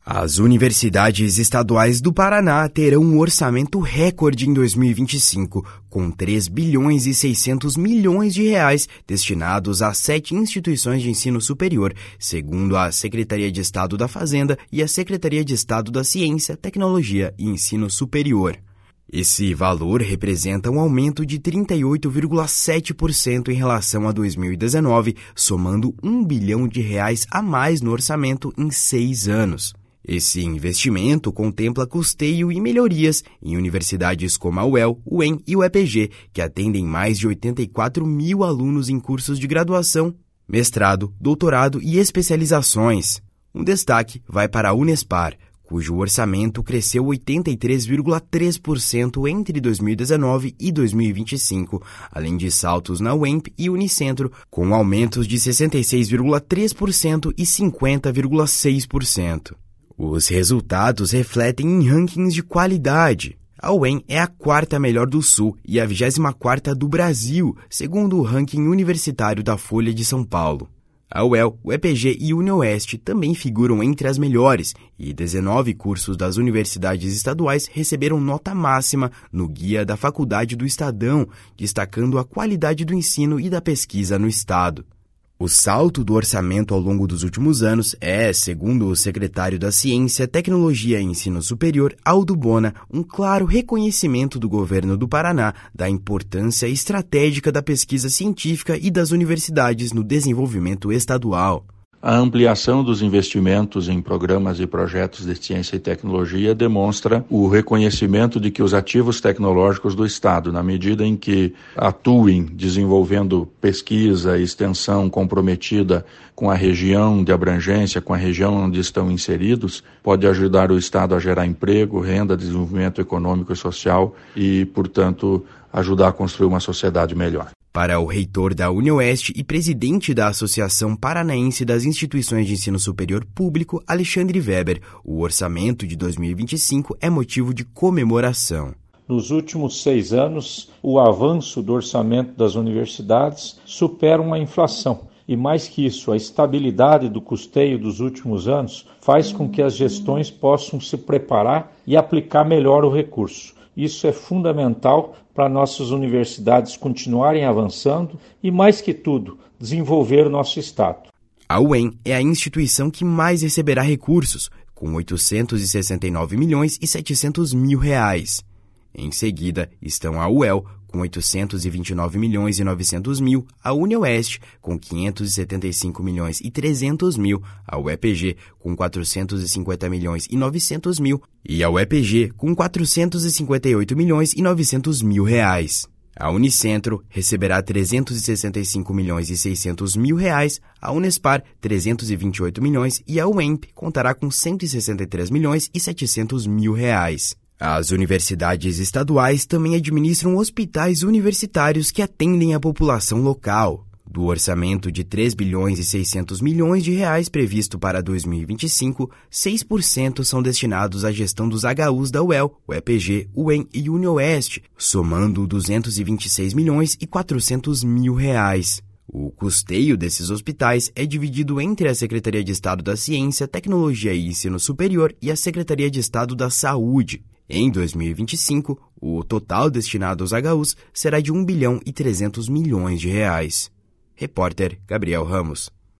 As universidades estaduais do Paraná terão um orçamento recorde em 2025, com 3 bilhões e 600 milhões de reais destinados a 7 instituições de ensino superior, segundo a Secretaria de Estado da Fazenda e a Secretaria de Estado da Ciência, Tecnologia e Ensino Superior. Esse valor representa um aumento de 38,7% em relação a 2019, somando 1 bilhão de reais a mais no orçamento em 6 anos. Esse investimento contempla custeio e melhorias em universidades como a UEL, o UEM e o EPG, que atendem mais de 84 mil alunos em cursos de graduação, mestrado, doutorado e especializações. Um destaque vai para a Unespar, cujo orçamento cresceu 83,3% entre 2019 e 2025, além de saltos na UEMP e Unicentro, com aumentos de 66,3% e 50,6%. Os resultados refletem em rankings de qualidade. A UEM é a 4ª melhor do Sul e a 24ª do Brasil, segundo o ranking universitário da Folha de São Paulo. A UEL, o EPG e o UniOeste também figuram entre as melhores, e 19 cursos das universidades estaduais receberam nota máxima no Guia da Faculdade do Estadão, destacando a qualidade do ensino e da pesquisa no estado. O salto do orçamento ao longo dos últimos anos é, segundo o secretário da Ciência, Tecnologia e Ensino Superior, Aldo Bona, um claro reconhecimento do governo do Paraná da importância estratégica da pesquisa científica e das universidades no desenvolvimento estadual. A ampliação dos investimentos em programas e projetos de ciência e tecnologia demonstra o reconhecimento de que os ativos tecnológicos do Estado, na medida em que atuem desenvolvendo pesquisa e extensão comprometida com a região de abrangência, com a região onde estão inseridos, pode ajudar o Estado a gerar emprego, renda, desenvolvimento econômico e social e, portanto, ajudar a construir uma sociedade melhor. Para o reitor da UniOeste e presidente da Associação Paranaense das Instituições de Ensino Superior Público, Alexandre Weber, o orçamento de 2025 é motivo de comemoração. Nos últimos 6 anos, o avanço do orçamento das universidades supera uma inflação. E mais que isso, a estabilidade do custeio dos últimos anos faz com que as gestões possam se preparar e aplicar melhor o recurso. Isso é fundamental para nossas universidades continuarem avançando e, mais que tudo, desenvolver o nosso Estado. A UEM é a instituição que mais receberá recursos, com 869 milhões e 700 mil reais. Em seguida estão a UEL, com 829 milhões e 900 mil, a UniOeste, com 575 milhões e 300 mil, a UEPG, com 450 milhões e 900 mil, e a UEPG, com 458 milhões e 900 mil reais. A Unicentro receberá 365 milhões e 600 mil reais, a Unespar 328 milhões e a UEMP contará com 163 milhões e 700 mil reais. As universidades estaduais também administram hospitais universitários que atendem a população local. Do orçamento de 3 bilhões e 600 milhões de reais previsto para 2025, 6% são destinados à gestão dos HUs da UEL, o EPG, o UEM e o UniOeste, somando 226 milhões e 400 mil reais. O custeio desses hospitais é dividido entre a Secretaria de Estado da Ciência, Tecnologia e Ensino Superior e a Secretaria de Estado da Saúde. Em 2025, o total destinado aos HUs será de 1 bilhão e 300 milhões de reais. Repórter Gabriel Ramos.